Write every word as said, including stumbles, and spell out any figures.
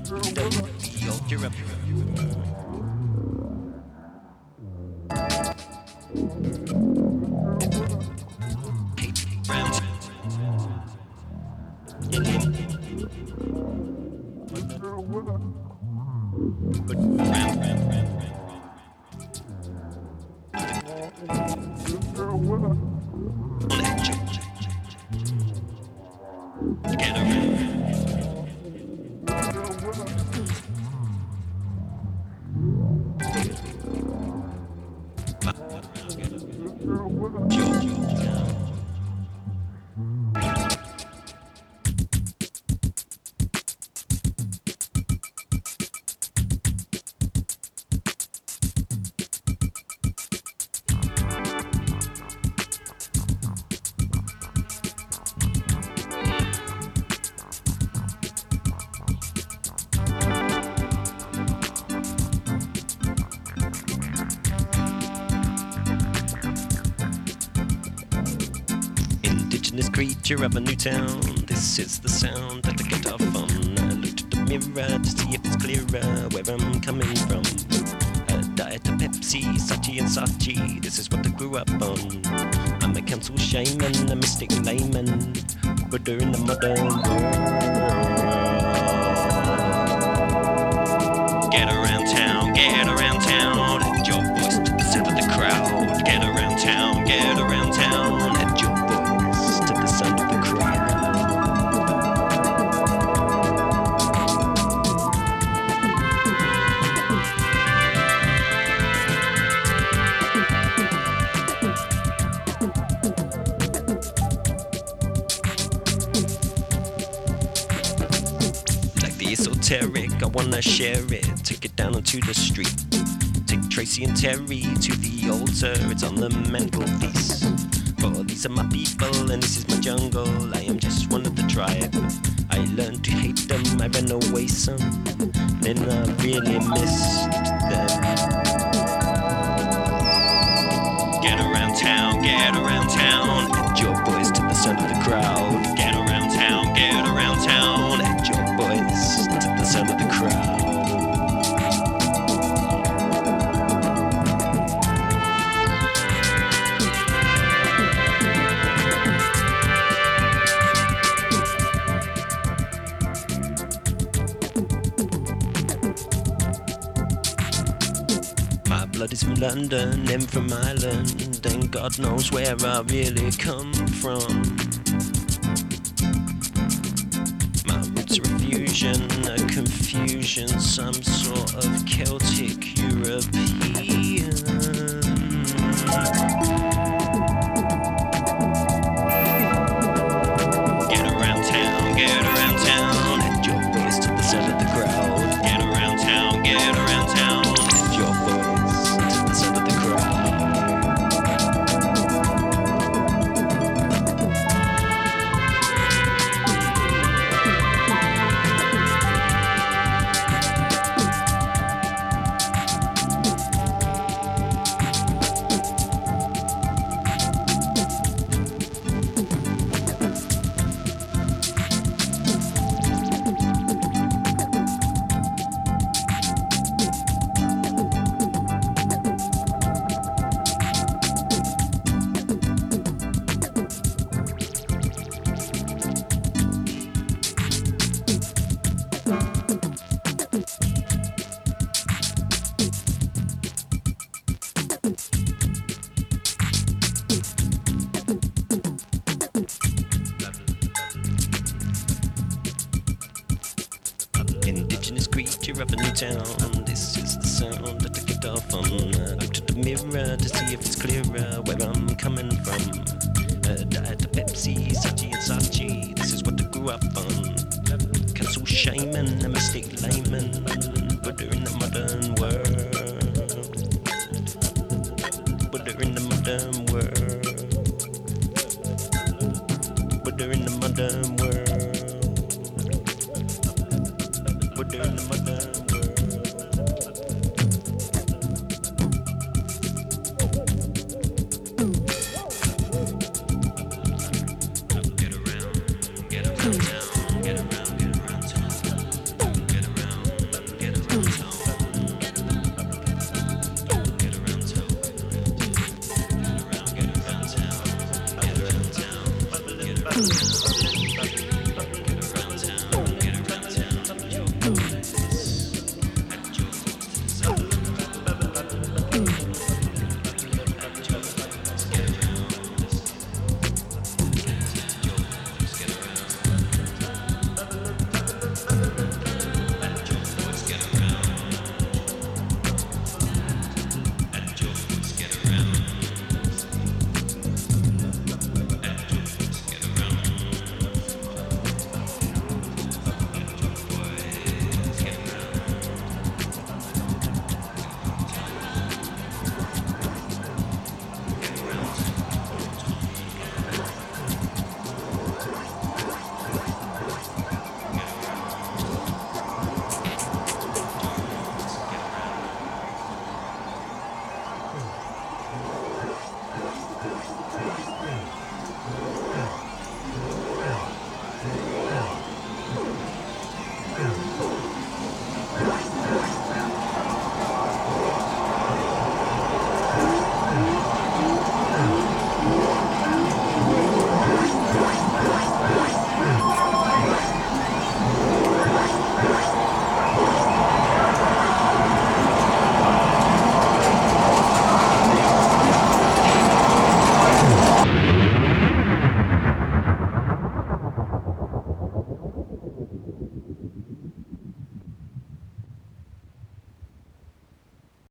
Yo, you're up. Round. Yeah, yeah. Good round, round, round, round. Let you get around. Indigenous creature of a new town. This is the sound that I get off on. I looked at the mirror to see if it's clearer where I'm coming from. A diet of Pepsi, Sachi and Sachi. This is what I grew up on. I'm a council shaman, a mystic layman, Buddha in the modern world. Get around town, get around town. Add your voice to the sound of the crowd. Get around town, get around town. Add your voice to the sound of the crowd. Like the esoteric, I wanna share it. Take it down onto the street. Take Tracy and Terry to the altar. It's on the mantelpiece. For these are my people and this is my jungle. I am just one of the tribe. I learned to hate them, I ran away some. Then I really missed them. Get around town, get around town. Add your voice to the sound of the crowd. Get around town, get around town. Add your voice to the sound of the crowd. My blood is from London and from Ireland, and God knows where I really come from. My roots are a fusion, a confusion, some sort of Celtic European. Get around town, get around town. Add your voice to the sound of the crowd. Get around town, get around town. Add your voice to the sound of the crowd. Indigenous creature of a new town. This is the sound that I get off on. I looked at the mirror to see if it's clearer where I'm coming from. A diet of Pepsi, Sachi and Sachi. This is what I grew up on. Council shaman, a mystic layman, Buddha in the modern world. Buddha in the modern world. Buddha in the modern world. Buddha in the modern Get around, get around town, get around, get around town, get around.